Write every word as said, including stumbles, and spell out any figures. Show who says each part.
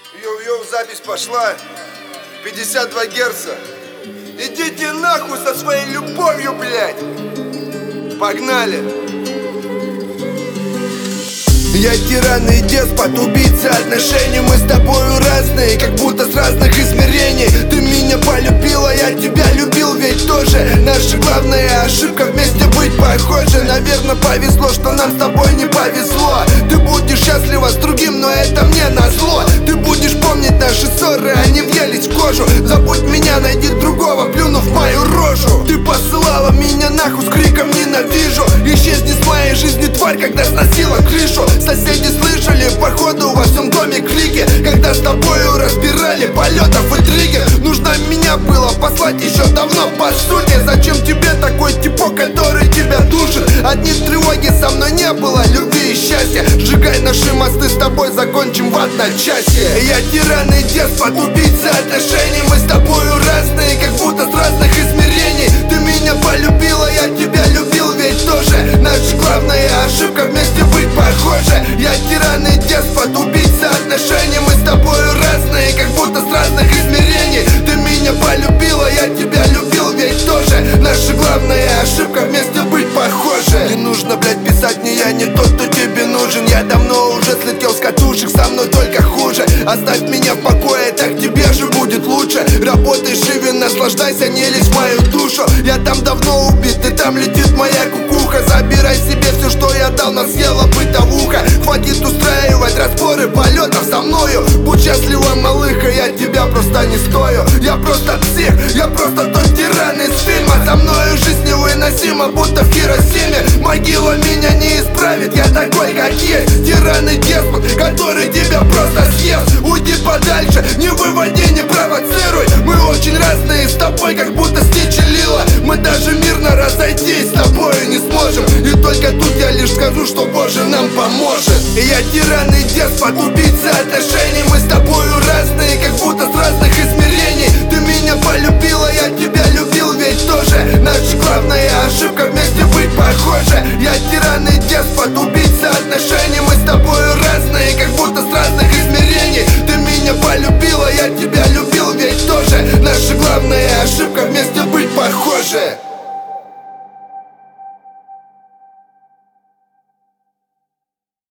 Speaker 1: Йоу-йоу, запись пошла. пятьдесят два герца. Идите нахуй со своей любовью, блядь. Погнали. Я тиран и деспот, убийца отношений. Мы с тобою разные, как будто с разных измерений. Ты меня полюбила, я тебя любил ведь тоже. Наша главная ошибка вместе быть похожи. Наверное, повезло, что нам с тобой не повезло. Ты будешь счастлива с другим, но это мне назло. Ты будешь помнить наши ссоры, они въелись в кожу. Забудь меня, найди другого, плюнув в мою рожу. Ты посылала меня нахуй с криком «ненавижу». Исчезни с моей жизни, тварь, когда сносила крышу. Соседи слышали, походу во всем доме клики, когда с тобою разбирали полетов и триггер. Нужно меня было послать еще давно, по сути. Зачем тебе такой типок, который тебя душит? Одни тревоги, со мной не было любви и счастья. Сжигай наши мосты, с тобой закончим в одночасье. Я тиран и деспот, убийца отношений. Мы с тобою разные, как будто с разных измерений. Ты меня полюбила, я тебя любил ведь тоже. Наша главная ошибка вместе быть похожи. Я тиран и деспот, убийца отношений. Мы с тобою разные, как будто с разных измерений. Ты меня полюбила, я тебя любил ведь тоже. Наша главная ошибка вместе быть похожи. Не нужно, блядь, писать мне, я не тот, кто тебе нужен. Я давно уже слетел с катушек, со мной только хуже. Оставь меня в покое, так тебе же будет лучше. Работай шире, наслаждайся, не лезь в мою душу. Я там давно убит, и там летит моя кукуха. Забирай себе все, что я дал, нас съела бытовуха. Хватит устраивать разборы полетов со мною. Будь счастлива, малыха, я тебя просто не стою. Я просто псих, я просто тот тиран из фильма. Со мною жизнь невыносима, будто в Хиросиме. Могила меня не исправит, я такой как есть. Тиран и деспот, который тебя просто съест. Уйди подальше, не выводи, не провоцируй. Мы очень разные с тобой, как будто Стич и Лила. Мы даже мирно разойтись с тобою не сможем. И только тут я лишь скажу, что Боже нам поможет. Я тиран и деспот, убийца отношений. Мы с тобою разные, как будто с разных измерений. Ты меня полюбила, я тебя любил ведь тоже. Наша главная ошибка вместе быть похожи. Я